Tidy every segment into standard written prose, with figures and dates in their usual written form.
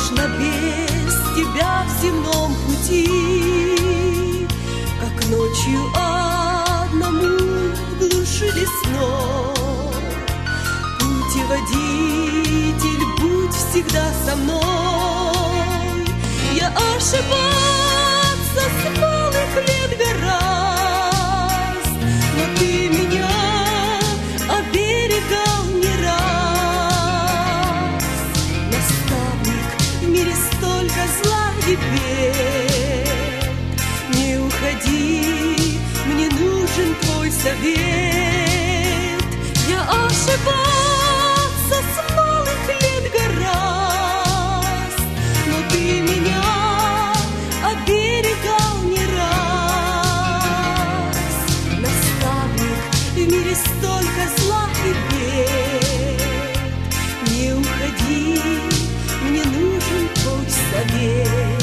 невозможно без тебя в земном пути, как ночью одному в глуши лесной. Путеводитель, будь всегда со мной. Я ошибаться с малых лет гораздо, но ты меня оберегал не раз. Наставник, в мире столько зла и бед. Не уходи, мне нужен твой совет. Я ошибаться с малых лет гораздо, но ты меня оберегал не раз. Наставник, в мире столько зла и бед. Не уходи, мне нужен твой совет.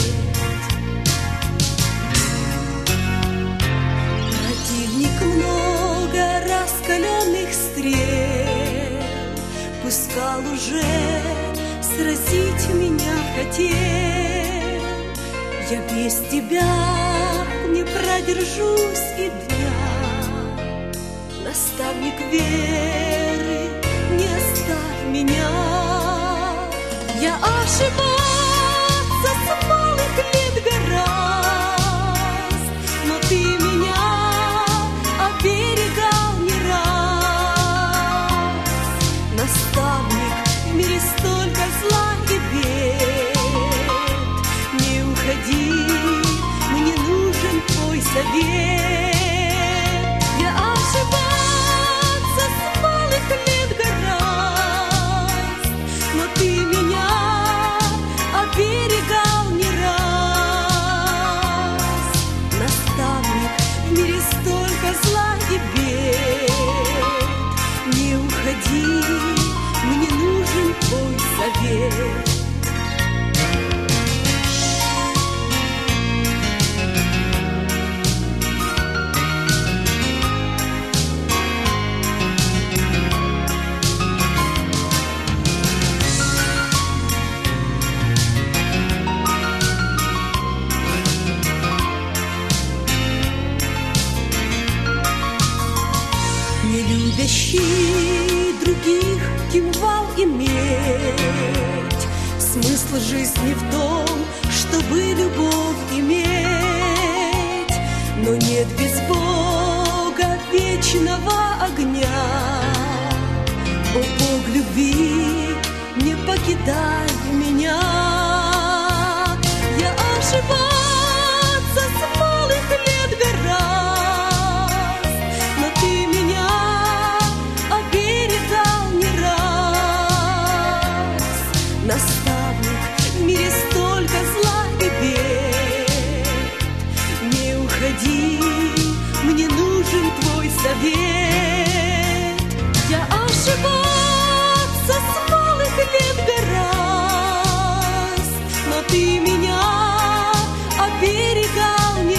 Противник много раскаленных стрел пускал уже, сразить меня хотел. Я без тебя не продержусь и дня. Наставник веры, не оставь меня. Я ошибаться с малых лет гораздо, но ты меня оберегал не раз. Наставник, в мире столько зла и бед. Не уходи, мне нужен твой совет. Я ошибаться с малых лет гораздо, но ты меня оберегал не раз. Наставник, в мире столько зла и бед. Не уходи, мне нужен твой совет. Нелюбящий других кивал иметь. Смысл жизни в том, чтобы любовь иметь. Но нет без Бога вечного огня. О, Бог любви, не покидай меня. Я ошибаться с малых лет гораздо, но ты меня оберегал не раз. Наставник, в мире столько зла и бед. Не уходи, мне нужен твой совет. Я ошибаться с малых лет гораздо, но ты меня оберегал не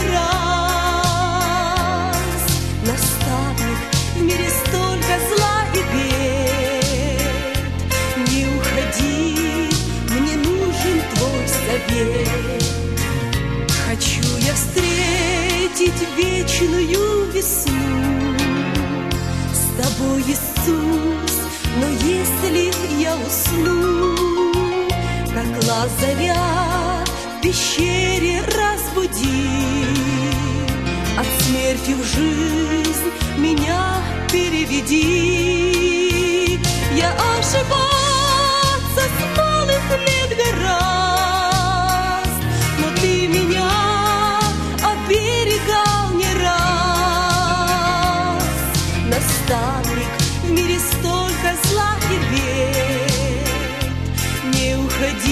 раз. Наставник, в мире столько зла и бед. Не уходи, мне нужен твой совет. Хочу я встретить вечную весну с тобой, Иисус. Но если я усну, как Лазаря в пещере разбуди, от смерти в жизнь меня переведи. Я ошибаться с малых лет гораздо, но ты меня оберегал не раз. Наставник, в мире столько зла и бед. Не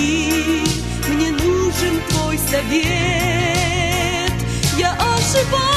уходи, мне нужен твой совет. Я ошибаюсь